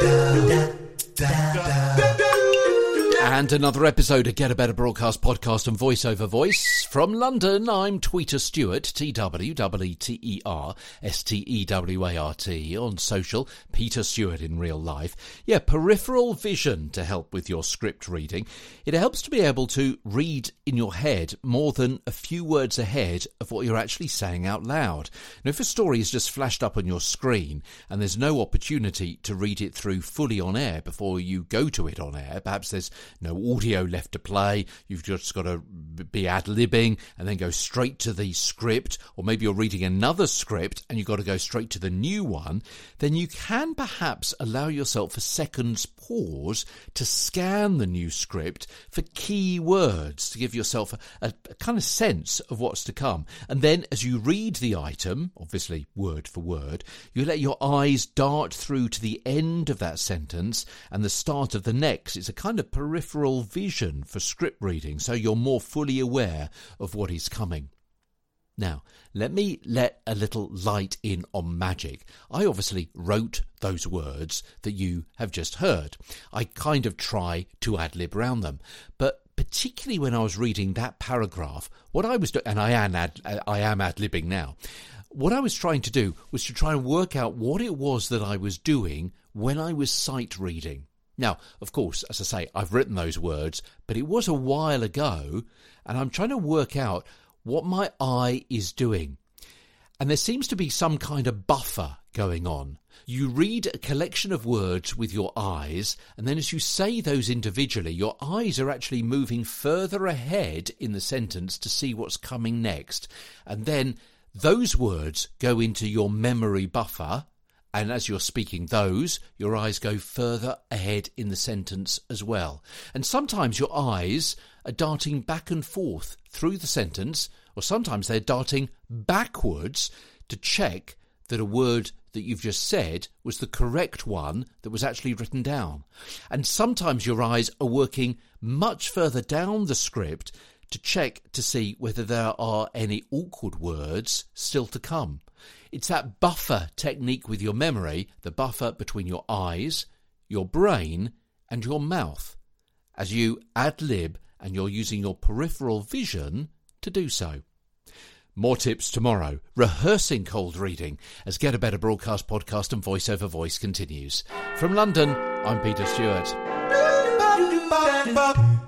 And another episode of Get a Better Broadcast podcast and voiceover voice. From London, I'm Tweeter Stewart, TWEETERSTEWART. On social, Peter Stewart in real life. Yeah, peripheral vision to help with your script reading. It helps to be able to read in your head more than a few words ahead of what you're actually saying out loud. Now, if a story is just flashed up on your screen and there's no opportunity to read it through fully on air before you go to it on air, perhaps there's no audio left to play, you've just got to be ad-libbing and then go straight to the script, or maybe you're reading another script and you've got to go straight to the new one, then you can perhaps allow yourself a second's pause to scan the new script for key words to give yourself a kind of sense of what's to come. And then as you read the item, obviously word for word, you let your eyes dart through to the end of that sentence and the start of the next. It's a kind of peripheral vision for script reading, so you're more fully aware of what is coming. Now, let me let a little light in on magic. I obviously wrote those words that you have just heard. I kind of try to ad-lib around them. But particularly when I was reading that paragraph, what I was doing, and I am ad-libbing now, what I was trying to do was to try and work out what it was that I was doing when I was sight reading. Now, of course, as I say, I've written those words, but it was a while ago, and I'm trying to work out what my eye is doing. And there seems to be some kind of buffer going on. You read a collection of words with your eyes, and then as you say those individually, your eyes are actually moving further ahead in the sentence to see what's coming next. And then those words go into your memory buffer, and as you're speaking those, your eyes go further ahead in the sentence as well. And sometimes your eyes are darting back and forth through the sentence, or sometimes they're darting backwards to check that a word that you've just said was the correct one that was actually written down. And sometimes your eyes are working much further down the script to check to see whether there are any awkward words still to come. It's that buffer technique with your memory, the buffer between your eyes, your brain and your mouth, as you ad-lib and you're using your peripheral vision to do so. More tips tomorrow, rehearsing cold reading as Get a Better Broadcast podcast and voiceover voice continues. From London, I'm Peter Stewart.